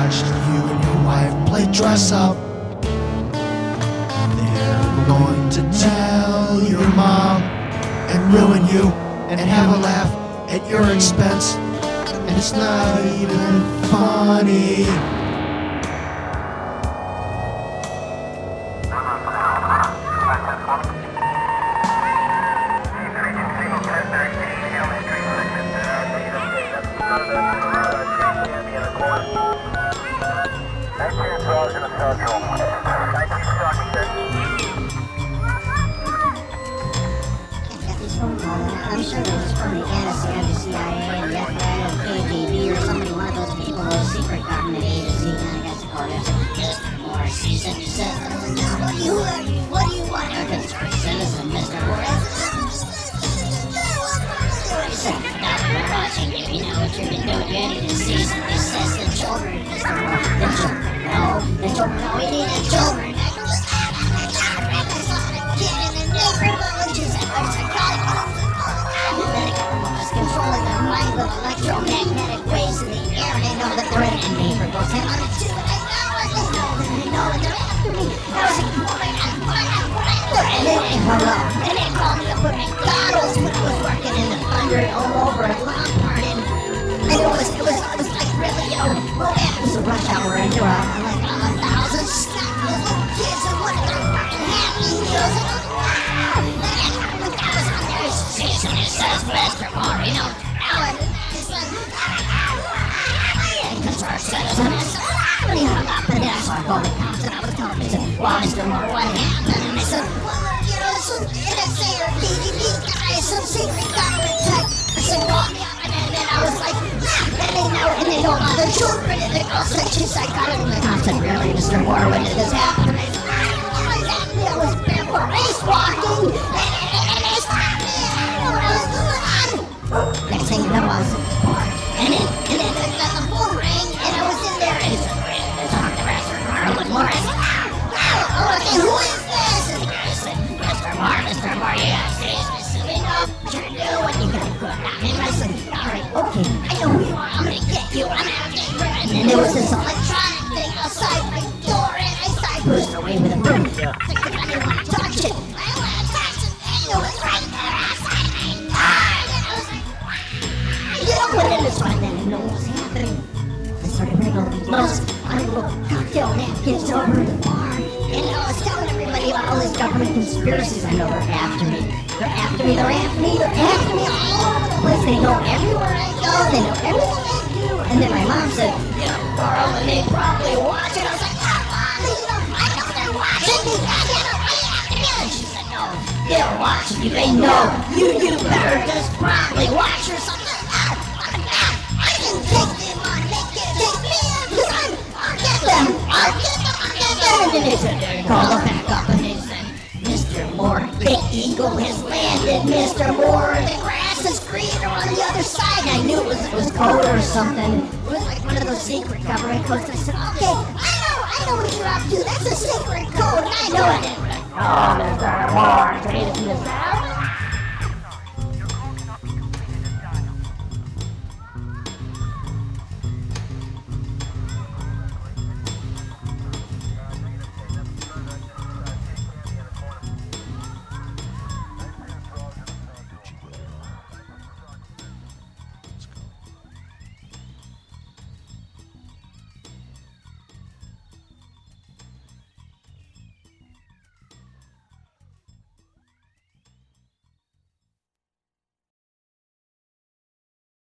watched you and your wife play dress up. They're going to tell your mom and ruin you and have a laugh at your expense. And it's not even funny. I'm sure it was from the NSA, the CIA, the FBI, the KGB, or somebody, one of those people, those secret government agency kind of guys called us. Mr. Morris, he said, what do you want? A concerned citizen, Mr. Morris. He said, now we're watching you, you know what you've been doing, you need to cease and desist the children, Mr. Morris. The children, no, we need the children. Controlling their mind with electromagnetic waves in the air. They know that they're in a neighborhood. They want to do it. They know that they're after me. I was like, oh my God. And then they hung up. And they called me up at McDonald's when I was working in the thunder all over at Lombard. And it was like really, you know, well, it was a rush hour and there were like 1,000 stuck little kids and one of their fucking Happy Meals. And it says, Mr. Moore, you know, Alan, and concerned citizen, and he hung up, and then I saw all the cops, and I was telling him, I said, well, Mr. Moore, what happened? And they said, well, you know, some NSA or KGB guy, some secret government type person called me up, and then I was like, and they know all the children, and the girl said she's psychotic, and the cop said, really, Mr. Moore, when did this happen? And I said, I don't know exactly, I was barefoot race walking, and they stopped me. Next thing you know, I was bored. And then the phone rang, and I was in there, and it said, it's Dr. Esther Garland Morris. Okay, who is this? And the guy said, Mr. Moore, yes, we know what you're doing. You gotta go down. And I said, all right, okay, I know who you are. I'm gonna get you. I'm gonna get you. And then there was this electronic thing outside my door, and I pushed away with a broom. I didn't want to touch it. I didn't want to touch it. And it was right there outside my door. You know what it is right then, and know what was happening. I started bringing all these little cocktail napkins over to the bar, and I was telling everybody about all these government conspiracies. I know they're after me. They're after me all over the place. They know everywhere I go. They know everything I do. And then my mom said, you know, Carl, and they probably watch it. I was like, Mom, you know, I know they're watching me. And she said, no, they're watching you. They know. You better just probably watch or something. And then they said, call them back up, and they said, Mr. Moore, the eagle has landed, Mr. Moore, the grass is greener on the other side. And I knew it was code or something. It was like one of those secret government codes. I said, okay, I know what you're up to. That's a secret code, and I know it. Oh, Mr. Moore, I traded from the south.